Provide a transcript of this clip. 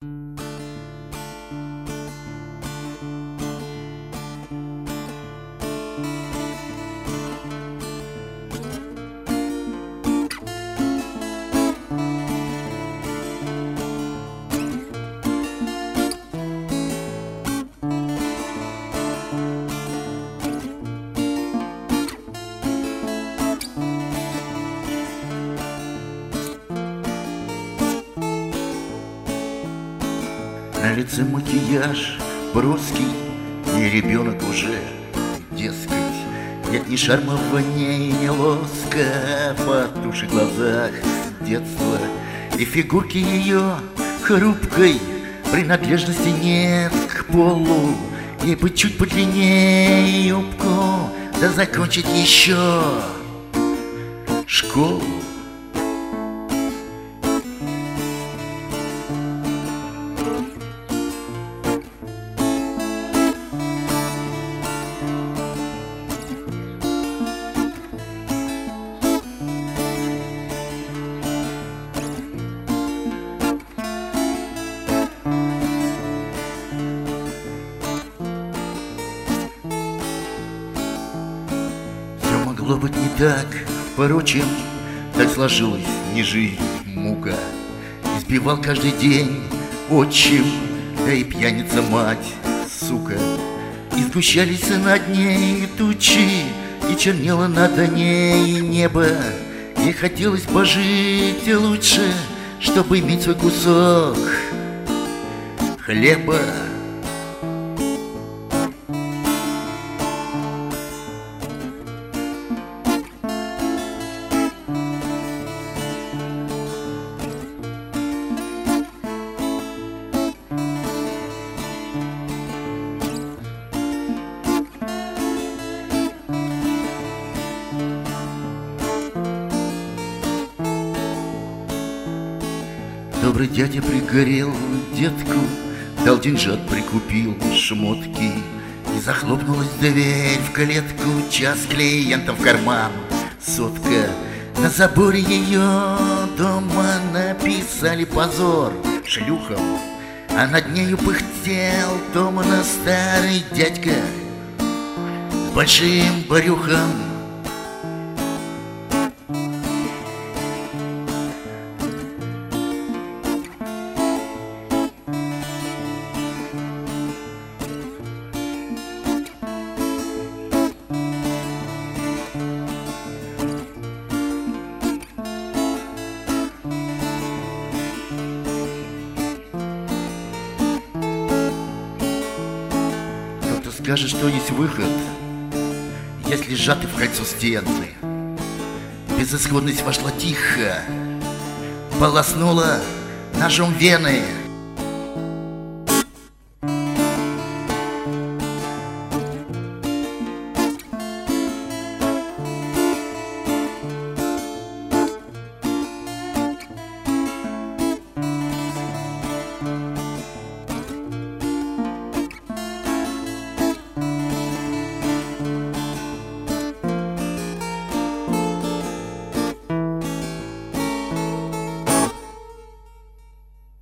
На лице макияж броский, и ребенок уже, дескать. Нет ни шармования, ни лоска в потуши глазах детства. И фигурки ее хрупкой принадлежности нет к полу. Ей бы чуть подлиннее юбку, да закончить еще школу. Могло быть не так, впрочем, так сложилась не жизнь, мука. Избивал каждый день отчим, да и пьяница мать, сука. И сгущались над ней тучи, и чернело над ней небо. Ей хотелось пожить лучше, чтобы иметь свой кусок хлеба. Добрый дядя пригорел детку, дал деньжат, прикупил шмотки. И захлопнулась дверь в клетку, час клиентов в карман, сотка. На заборе ее дома написали позор шлюхам, а над нею пыхтел томно старый дядька с большим брюхом. Скажет, что есть выход, если сжаты в кольцо стены. Безысходность вошла тихо, полоснула ножом вены.